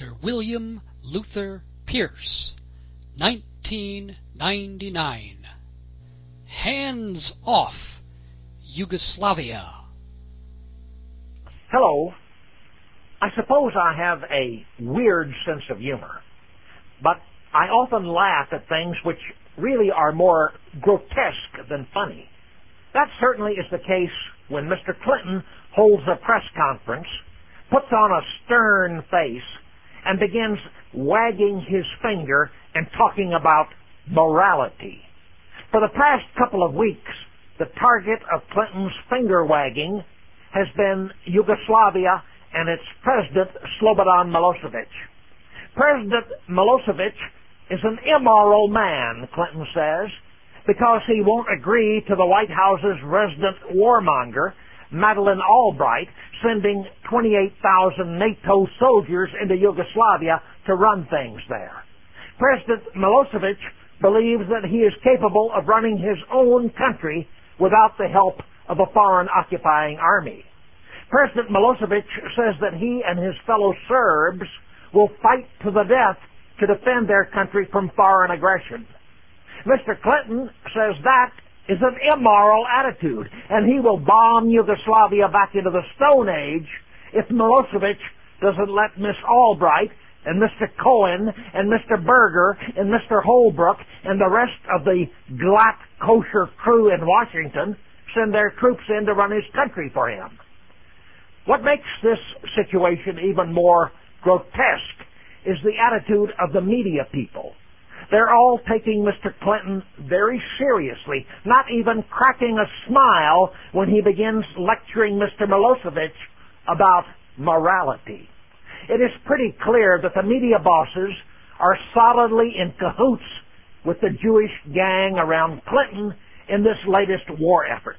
Dr. William Luther Pierce, 1999. Hands Off Yugoslavia. Hello. I suppose I have a weird sense of humor, but I often laugh at things which really are more grotesque than funny. That certainly is the case when Mr. Clinton holds a press conference, puts on a stern face, and begins wagging his finger and talking about morality. For the past couple of weeks, the target of Clinton's finger wagging has been Yugoslavia and its president, Slobodan Milosevic. President Milosevic is an immoral man, Clinton says, because he won't agree to the White House's resident warmonger, Madeleine Albright, sending 28,000 NATO soldiers into Yugoslavia to run things there. President Milosevic believes that he is capable of running his own country without the help of a foreign occupying army. President Milosevic says that he and his fellow Serbs will fight to the death to defend their country from foreign aggression. Mr. Clinton says that is an immoral attitude, and he will bomb Yugoslavia back into the Stone Age if Milosevic doesn't let Miss Albright and Mr. Cohen and Mr. Berger and Mr. Holbrooke and the rest of the glatt kosher crew in Washington send their troops in to run his country for him. What makes this situation even more grotesque is the attitude of the media people. They're all taking Mr. Clinton very seriously, not even cracking a smile when he begins lecturing Mr. Milosevic about morality. It is pretty clear that the media bosses are solidly in cahoots with the Jewish gang around Clinton in this latest war effort.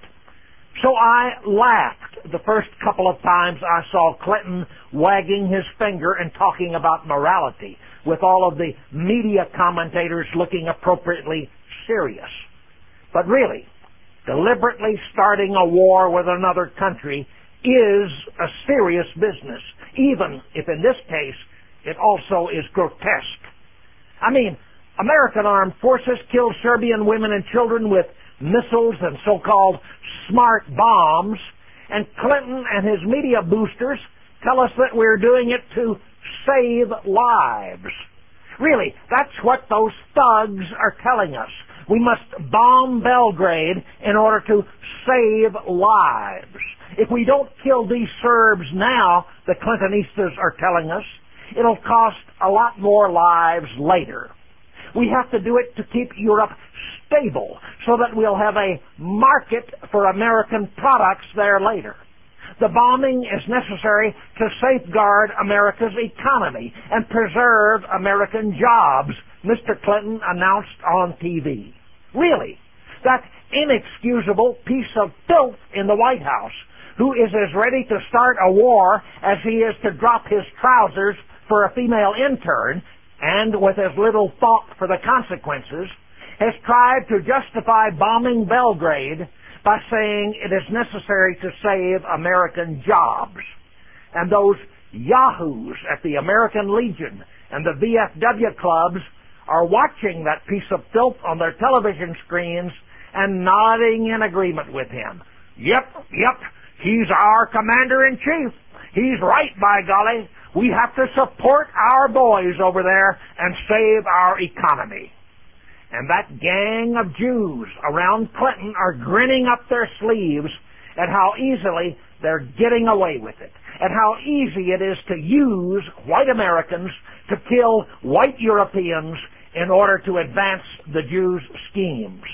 So I laughed the first couple of times I saw Clinton wagging his finger and talking about morality, with all of the media commentators looking appropriately serious. But really, deliberately starting a war with another country is a serious business, even if in this case it also is grotesque. I mean, American armed forces killed Serbian women and children with missiles and so-called smart bombs, and Clinton and his media boosters tell us that we're doing it to save lives. Really, that's what those thugs are telling us. We must bomb Belgrade in order to save lives. If we don't kill these Serbs now, the Clintonistas are telling us, it'll cost a lot more lives later. We have to do it to keep Europe stable so that we'll have a market for American products there later. The bombing is necessary to safeguard America's economy and preserve American jobs, Mr. Clinton announced on TV. Really, that inexcusable piece of filth in the White House, who is as ready to start a war as he is to drop his trousers for a female intern, and with as little thought for the consequences, has tried to justify bombing Belgrade by saying it is necessary to save American jobs. And those yahoos at the American Legion and the VFW clubs are watching that piece of filth on their television screens and nodding in agreement with him. Yep, he's our commander-in-chief. He's right, by golly. We have to support our boys over there and save our economy. And that gang of Jews around Clinton are grinning up their sleeves at how easily they're getting away with it, and how easy it is to use white Americans to kill white Europeans in order to advance the Jews' schemes.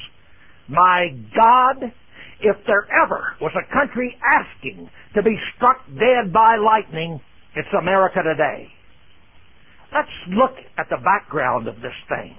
My God, if there ever was a country asking to be struck dead by lightning, it's America today. Let's look at the background of this thing.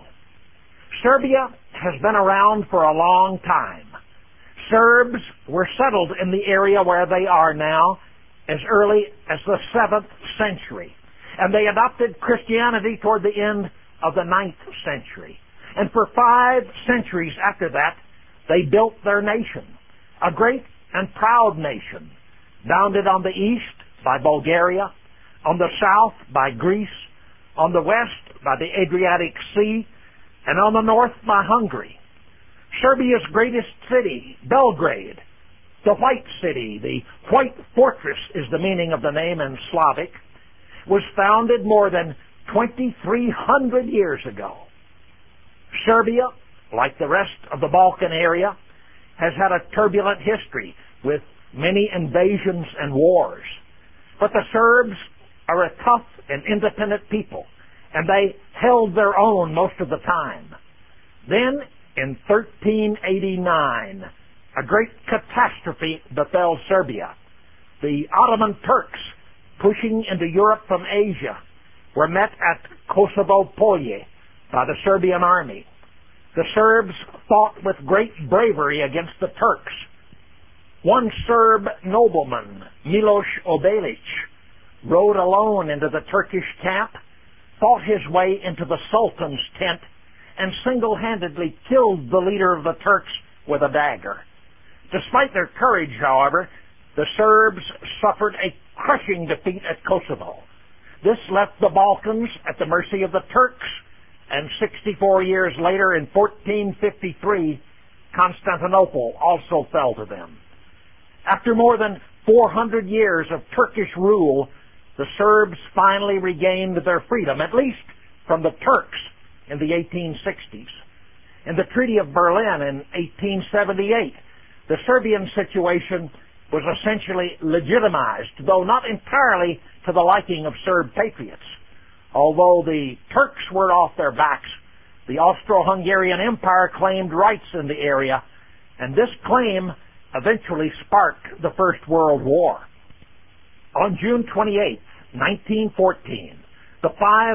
Serbia has been around for a long time. Serbs were settled in the area where they are now as early as the 7th century, and they adopted Christianity toward the end of the 9th century. And for 5 centuries after that, they built their nation, a great and proud nation, bounded on the east by Bulgaria, on the south by Greece, on the west by the Adriatic Sea, and on the north by Hungary. Serbia's greatest city, Belgrade, the White City, the White Fortress is the meaning of the name in Slavic, was founded more than 2,300 years ago. Serbia, like the rest of the Balkan area, has had a turbulent history with many invasions and wars. But the Serbs are a tough and independent people, and they held their own most of the time. Then, in 1389, a great catastrophe befell Serbia. The Ottoman Turks, pushing into Europe from Asia, were met at Kosovo Polje by the Serbian army. The Serbs fought with great bravery against the Turks. One Serb nobleman, Miloš Obilić, rode alone into the Turkish camp, fought his way into the Sultan's tent, and single-handedly killed the leader of the Turks with a dagger. Despite their courage, however, the Serbs suffered a crushing defeat at Kosovo. This left the Balkans at the mercy of the Turks, and 64 years later, in 1453, Constantinople also fell to them. After more than 400 years of Turkish rule, the Serbs finally regained their freedom, at least from the Turks, in the 1860s. In the Treaty of Berlin in 1878, the Serbian situation was essentially legitimized, though not entirely to the liking of Serb patriots. Although the Turks were off their backs, the Austro-Hungarian Empire claimed rights in the area, and this claim eventually sparked the First World War. On June 28, 1914, the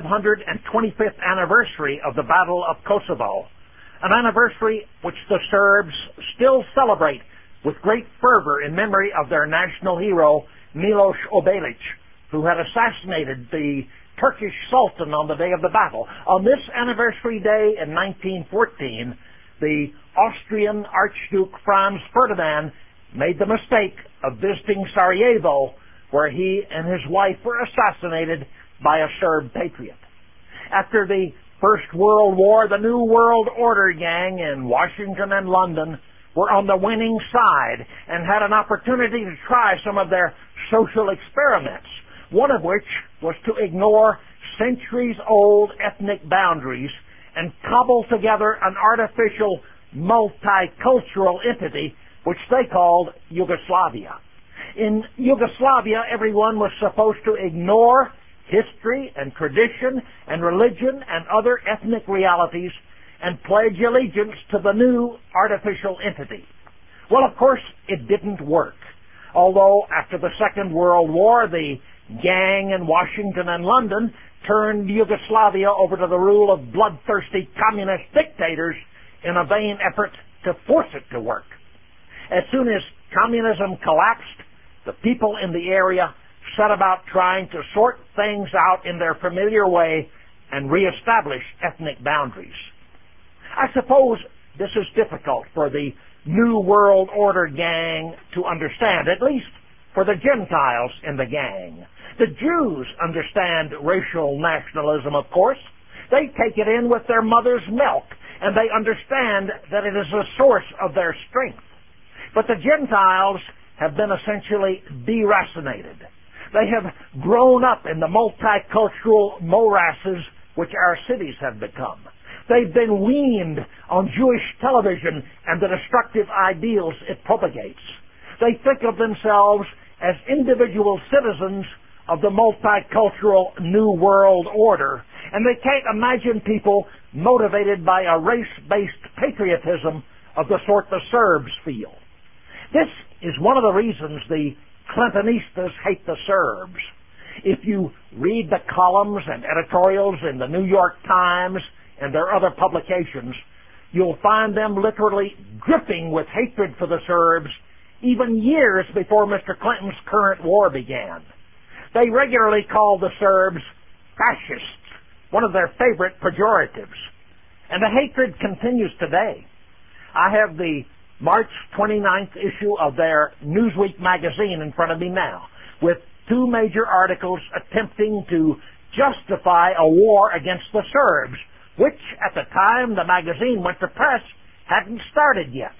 525th anniversary of the Battle of Kosovo, an anniversary which the Serbs still celebrate with great fervor in memory of their national hero, Miloš Obilić, who had assassinated the Turkish Sultan on the day of the battle. On this anniversary day in 1914, the Austrian Archduke Franz Ferdinand made the mistake of visiting Sarajevo, where he and his wife were assassinated by a Serb patriot. After the First World War, the New World Order gang in Washington and London were on the winning side and had an opportunity to try some of their social experiments, one of which was to ignore centuries-old ethnic boundaries and cobble together an artificial multicultural entity which they called Yugoslavia. In Yugoslavia, everyone was supposed to ignore history and tradition and religion and other ethnic realities and pledge allegiance to the new artificial entity. Well, of course, it didn't work. Although after the Second World War, the gang in Washington and London turned Yugoslavia over to the rule of bloodthirsty communist dictators in a vain effort to force it to work. As soon as communism collapsed, the people in the area set about trying to sort things out in their familiar way and reestablish ethnic boundaries. I suppose this is difficult for the New World Order gang to understand, at least for the Gentiles in the gang. The Jews understand racial nationalism, of course. They take it in with their mother's milk, and they understand that it is a source of their strength. But the Gentiles have been essentially deracinated. They have grown up in the multicultural morasses which our cities have become. They've been weaned on Jewish television and the destructive ideals it propagates. They think of themselves as individual citizens of the multicultural New World Order, and they can't imagine people motivated by a race-based patriotism of the sort the Serbs feel. This is one of the reasons the Clintonistas hate the Serbs. If you read the columns and editorials in the New York Times and their other publications, you'll find them literally dripping with hatred for the Serbs even years before Mr. Clinton's current war began. They regularly call the Serbs fascists, one of their favorite pejoratives. And the hatred continues today. I have the March 29th issue of their Newsweek magazine in front of me now, with two major articles attempting to justify a war against the Serbs, which at the time the magazine went to press hadn't started yet.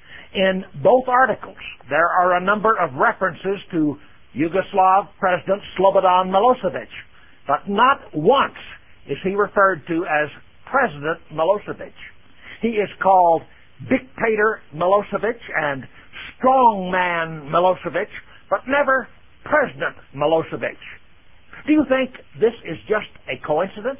In both articles, there are a number of references to Yugoslav President Slobodan Milosevic, but not once is he referred to as President Milosevic. He is called Dictator Milosevic and Strongman Milosevic, but never President Milosevic. Do you think this is just a coincidence?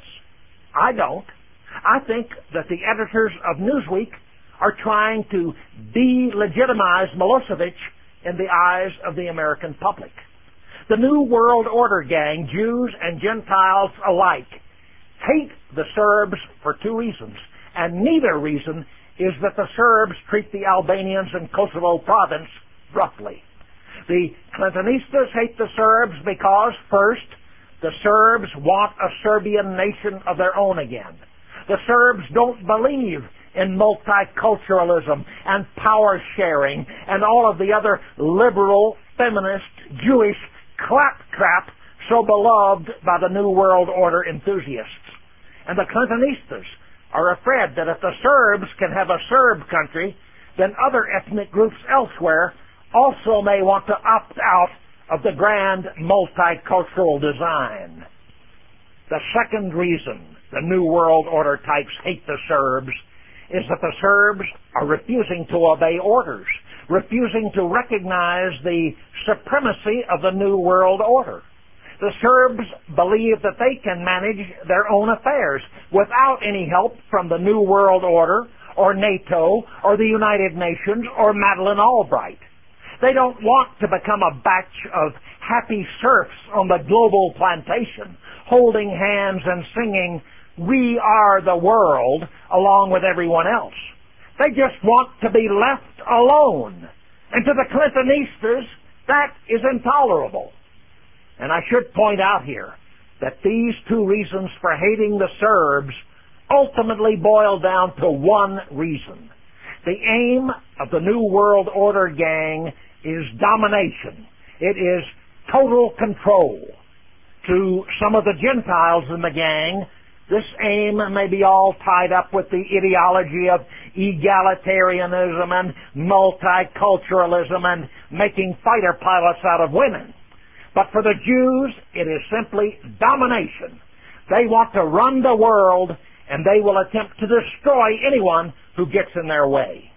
I don't. I think that the editors of Newsweek are trying to delegitimize Milosevic in the eyes of the American public. The New World Order gang, Jews and Gentiles alike, hate the Serbs for two reasons, and neither reason is that the Serbs treat the Albanians in Kosovo province roughly. The Clintonistas hate the Serbs because, first, the Serbs want a Serbian nation of their own again. The Serbs don't believe in multiculturalism and power sharing and all of the other liberal, feminist, Jewish claptrap so beloved by the New World Order enthusiasts. And the Clintonistas are afraid that if the Serbs can have a Serb country, then other ethnic groups elsewhere also may want to opt out of the grand multicultural design. The second reason the New World Order types hate the Serbs is that the Serbs are refusing to obey orders, refusing to recognize the supremacy of the New World Order. The Serbs believe that they can manage their own affairs without any help from the New World Order or NATO or the United Nations or Madeleine Albright. They don't want to become a batch of happy serfs on the global plantation, holding hands and singing, "We are the world," along with everyone else. They just want to be left alone. And to the Clintonistas, that is intolerable. And I should point out here that these two reasons for hating the Serbs ultimately boil down to one reason. The aim of the New World Order gang is domination. It is total control. To some of the Gentiles in the gang, this aim may be all tied up with the ideology of egalitarianism and multiculturalism and making fighter pilots out of women. But for the Jews, it is simply domination. They want to run the world, and they will attempt to destroy anyone who gets in their way.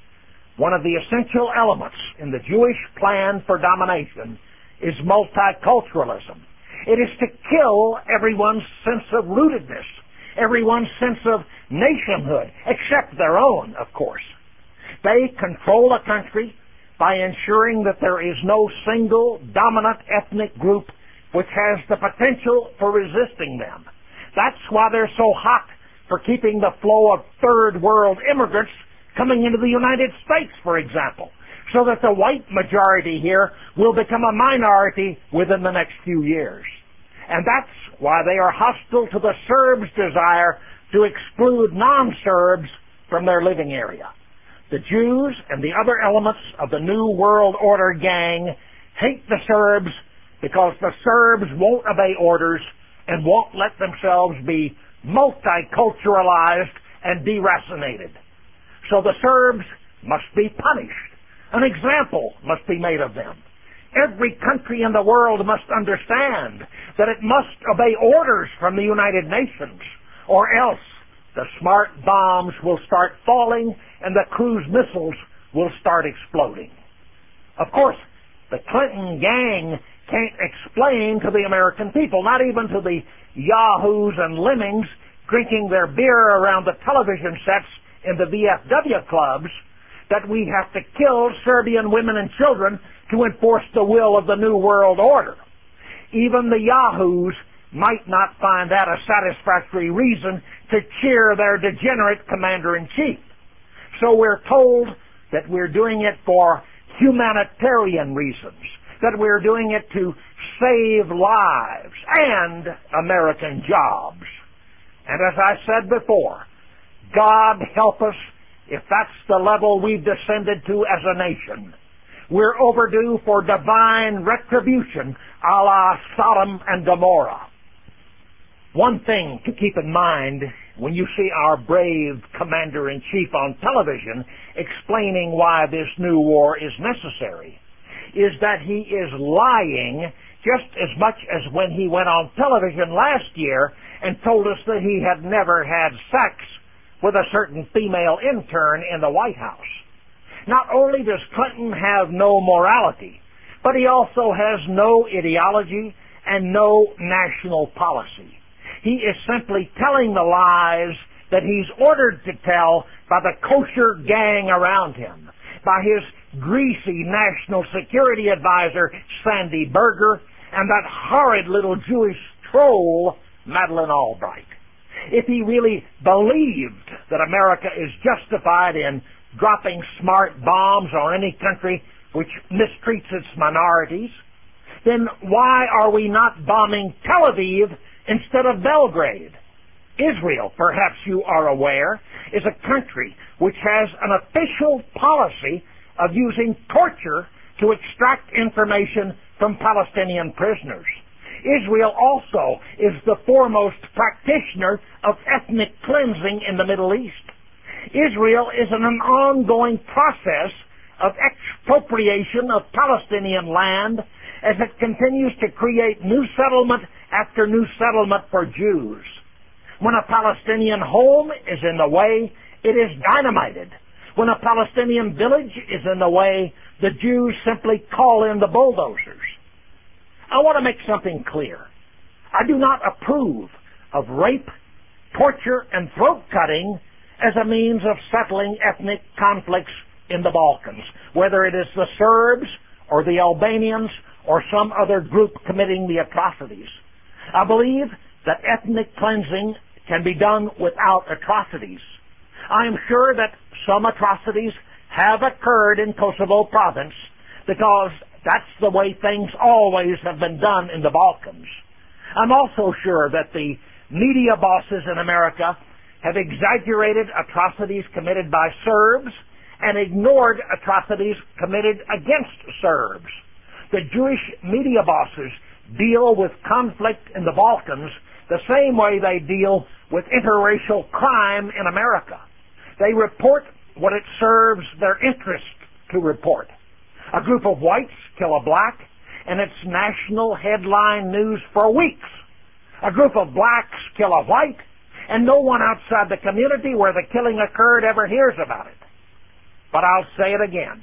One of the essential elements in the Jewish plan for domination is multiculturalism. It is to kill everyone's sense of rootedness, everyone's sense of nationhood, except their own, of course. They control a country by ensuring that there is no single dominant ethnic group which has the potential for resisting them. That's why they're so hot for keeping the flow of third world immigrants coming into the United States, for example, so that the white majority here will become a minority within the next few years. And that's why they are hostile to the Serbs' desire to exclude non-Serbs from their living area. The Jews and the other elements of the New World Order gang hate the Serbs because the Serbs won't obey orders and won't let themselves be multiculturalized and deracinated. So the Serbs must be punished. An example must be made of them. Every country in the world must understand that it must obey orders from the United Nations, or else the smart bombs will start falling and the cruise missiles will start exploding. Of course, the Clinton gang can't explain to the American people, not even to the yahoos and lemmings drinking their beer around the television sets in the VFW clubs, that we have to kill Serbian women and children to enforce the will of the New World Order. Even the yahoos might not find that a satisfactory reason to cheer their degenerate commander-in-chief. So we're told that we're doing it for humanitarian reasons, that we're doing it to save lives and American jobs. And as I said before, God help us if that's the level we've descended to as a nation. We're overdue for divine retribution a la Sodom and Gomorrah. One thing to keep in mind when you see our brave commander-in-chief on television explaining why this new war is necessary is that he is lying just as much as when he went on television last year and told us that he had never had sex with a certain female intern in the White House. Not only does Clinton have no morality, but he also has no ideology and no national policy. He is simply telling the lies that he's ordered to tell by the kosher gang around him, by his greasy national security advisor, Sandy Berger, and that horrid little Jewish troll, Madeleine Albright. If he really believed that America is justified in dropping smart bombs on any country which mistreats its minorities, then why are we not bombing Tel Aviv instead of Belgrade? Israel, perhaps you are aware, is a country which has an official policy of using torture to extract information from Palestinian prisoners. Israel also is the foremost practitioner of ethnic cleansing in the Middle East. Israel is in an ongoing process of expropriation of Palestinian land as it continues to create new settlement after new settlement for Jews. When a Palestinian home is in the way, it is dynamited. When a Palestinian village is in the way, the Jews simply call in the bulldozers. I want to make something clear. I do not approve of rape, torture, and throat-cutting as a means of settling ethnic conflicts in the Balkans, whether it is the Serbs or the Albanians or some other group committing the atrocities. I believe that ethnic cleansing can be done without atrocities. I am sure that some atrocities have occurred in Kosovo province because that's the way things always have been done in the Balkans. I'm also sure that the media bosses in America have exaggerated atrocities committed by Serbs and ignored atrocities committed against Serbs. The Jewish media bosses deal with conflict in the Balkans the same way they deal with interracial crime in America. They report what it serves their interest to report. A group of whites kill a black, and it's national headline news for weeks. A group of blacks kill a white, and no one outside the community where the killing occurred ever hears about it. But I'll say it again.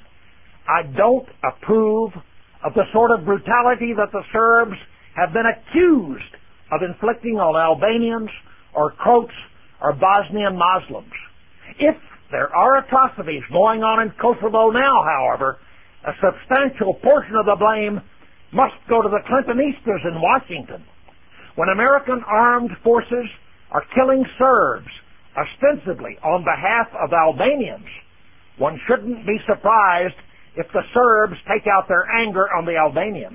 I don't approve of the sort of brutality that the Serbs have been accused of inflicting on Albanians or Croats or Bosnian Muslims. If there are atrocities going on in Kosovo now, however, a substantial portion of the blame must go to the Clintonistas in Washington. When American armed forces are killing Serbs, ostensibly on behalf of Albanians, one shouldn't be surprised if the Serbs take out their anger on the Albanians.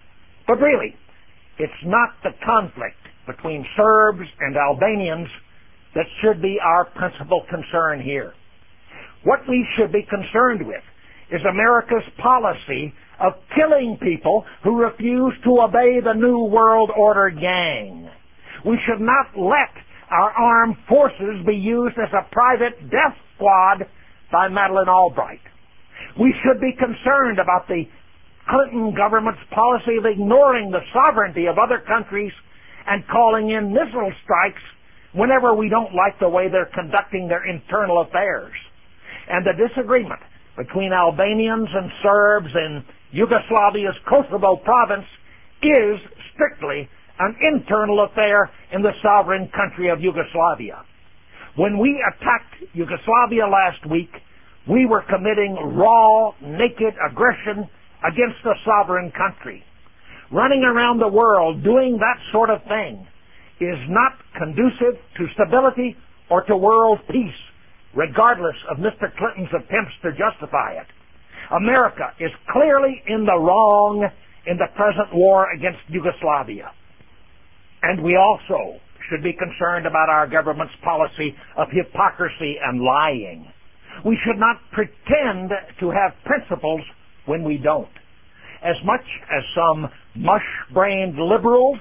But really, it's not the conflict between Serbs and Albanians that should be our principal concern here. What we should be concerned with is America's policy of killing people who refuse to obey the New World Order gang. We should not let our armed forces be used as a private death squad by Madeleine Albright. We should be concerned about the Clinton government's policy of ignoring the sovereignty of other countries and calling in missile strikes whenever we don't like the way they're conducting their internal affairs. And the disagreement between Albanians and Serbs in Yugoslavia's Kosovo province is strictly an internal affair in the sovereign country of Yugoslavia. When we attacked Yugoslavia last week, we were committing raw, naked aggression against a sovereign country. Running around the world doing that sort of thing is not conducive to stability or to world peace, regardless of Mr. Clinton's attempts to justify it. America is clearly in the wrong in the present war against Yugoslavia. And we also should be concerned about our government's policy of hypocrisy and lying. We should not pretend to have principles when we don't. As much as some mush-brained liberals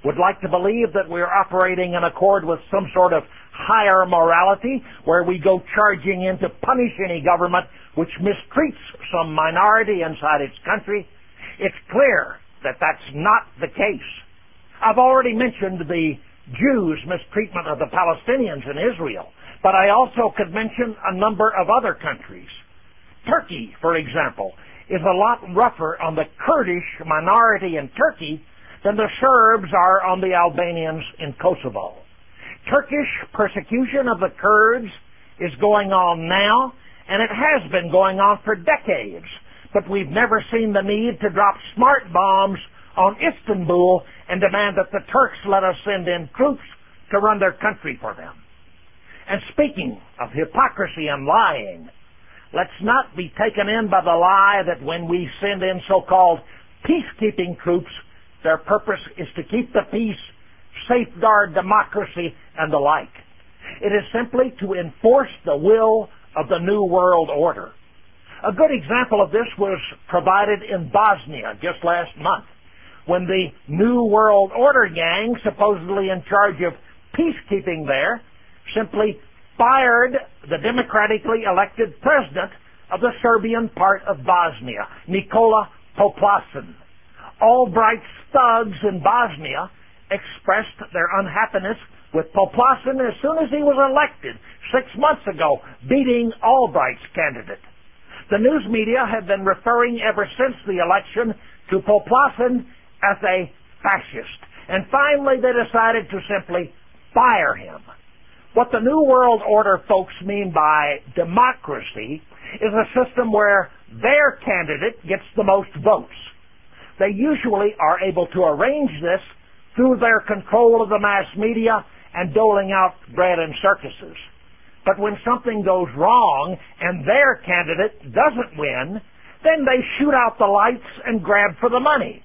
would like to believe that we're operating in accord with some sort of higher morality where we go charging in to punish any government which mistreats some minority inside its country, it's clear that that's not the case. I've already mentioned the Jews' mistreatment of the Palestinians in Israel, but I also could mention a number of other countries. Turkey, for example, is a lot rougher on the Kurdish minority in Turkey than the Serbs are on the Albanians in Kosovo. Turkish persecution of the Kurds is going on now, and it has been going on for decades, but we've never seen the need to drop smart bombs on Istanbul and demand that the Turks let us send in troops to run their country for them. And speaking of hypocrisy and lying, let's not be taken in by the lie that when we send in so-called peacekeeping troops, their purpose is to keep the peace, safeguard democracy, and the like. It is simply to enforce the will of the New World Order. A good example of this was provided in Bosnia just last month, when the New World Order gang, supposedly in charge of peacekeeping there, simply fired the democratically elected president of the Serbian part of Bosnia, Nikola Poplasin. Albright's thugs in Bosnia expressed their unhappiness with Poplasin as soon as he was elected 6 months ago, beating Albright's candidate. The news media have been referring ever since the election to Poplasin as a fascist, and finally they decided to simply fire him. What the New World Order folks mean by democracy is a system where their candidate gets the most votes. They usually are able to arrange this through their control of the mass media and doling out bread and circuses. But when something goes wrong and their candidate doesn't win, then they shoot out the lights and grab for the money.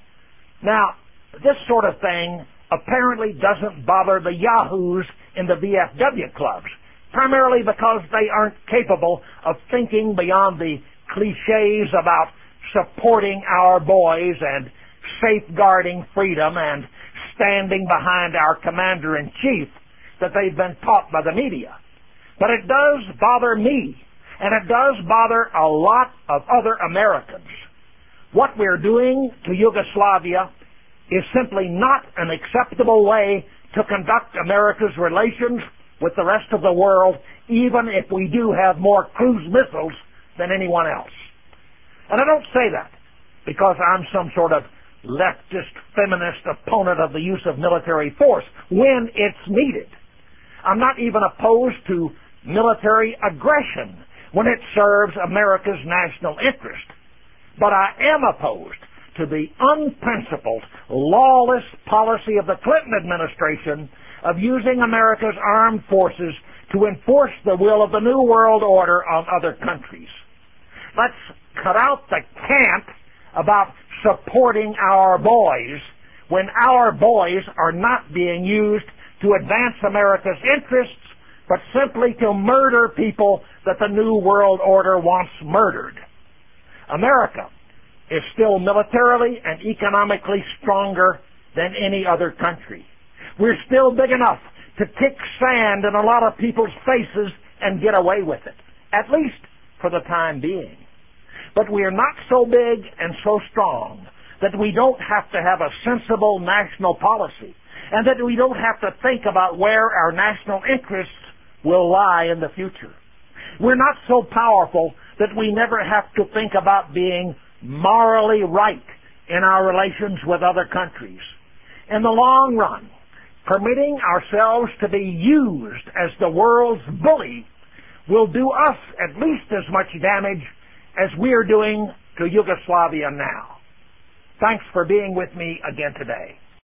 Now, this sort of thing apparently doesn't bother the yahoos in the VFW clubs, primarily because they aren't capable of thinking beyond the cliches about supporting our boys and safeguarding freedom and standing behind our commander-in-chief that they've been taught by the media. But it does bother me, and it does bother a lot of other Americans. What we're doing to Yugoslavia is simply not an acceptable way to conduct America's relations with the rest of the world, even if we do have more cruise missiles than anyone else. And I don't say that because I'm some sort of leftist, feminist opponent of the use of military force when it's needed. I'm not even opposed to military aggression when it serves America's national interest. But I am opposed to the unprincipled, lawless policy of the Clinton administration of using America's armed forces to enforce the will of the New World Order on other countries. Let's cut out the cant about supporting our boys when our boys are not being used to advance America's interests, but simply to murder people that the New World Order wants murdered. America is still militarily and economically stronger than any other country. We're still big enough to kick sand in a lot of people's faces and get away with it, at least for the time being. But we are not so big and so strong that we don't have to have a sensible national policy, and that we don't have to think about where our national interests will lie in the future. We're not so powerful that we never have to think about being morally right in our relations with other countries. In the long run, permitting ourselves to be used as the world's bully will do us at least as much damage as we are doing to Yugoslavia now. Thanks for being with me again today.